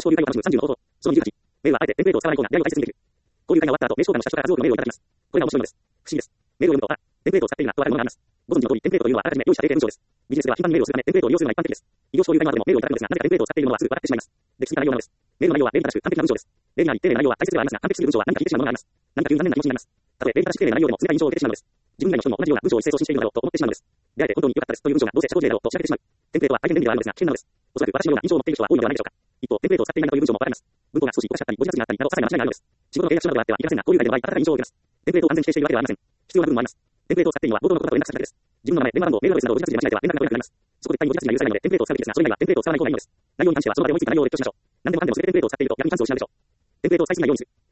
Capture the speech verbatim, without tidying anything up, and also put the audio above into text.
交流会を楽しむさんじゅうの方法。そのにじゅうはち。メールはあえてテンプレートを使わないコーナー、やりを大切にできる。交流会が終わった後、名称館の社長から数多くのメールをいただきます。これが面白いのです。不思議です。メールを読むと、あ、テンプレートを使っているな、とわかるものがあります。ご存知の通り、テンプレートというのはあらかじめ用意した定型文章です。ビジネスでは頻繁にメールをするため、テンプレートを利用するのが一般的です。異業種交流会などでもメールをいただくのですが、なぜかテンプレートを使っているものはすぐ笑ってしまいます。歴史的な内容なのです。メールの内容は礼儀正しく完璧な文章です。礼儀あり、丁寧な内容は大切ではありますが、完璧すぎる文章は何か理不尽なものがあります。何か急に残念な気持ちになります。たとえ礼儀正しく丁寧な内容でも冷たい印象を受けてしまうのです。自分以外の人にも同じような文章を一斉送信しているのだろうと思ってしまうのです。であえて本当に良かったですという文章がどうせ社交辞令だろうと仕掛けてしまう。テンプレートは大変便利ではあるのですが、危険なのです。おそらく私のような印象を持っている人は多いのではないでしょうか。一方、テンプレートを使っていないという文章もわかります。文法が少しおかしかったり、語字脱字があったりなど、些細な間違いがあるのです。仕事の契約書などがあってはいけませんが、交流会での場合、温かい印象を受けます。テンプレートを完全に否定しているわけではありません。必要な部分もあります。テンプレートを使っているのは冒頭の言葉と連絡先だけです。自分の名前、電話番号、メールアドレスなどを文字脱字で間違えては連絡が取れなくなります。そこで一体文字脱字が許されないので、テンプレートを使うべきですが、それ以外はテンプレートを使わない方がいいのです。内容に関してはその場で思いついた内容を列挙しましょう。何でもかんでも全てテンプレートを使っていると逆に感想を失うでしょう。テンプレートを使いすぎないようにする。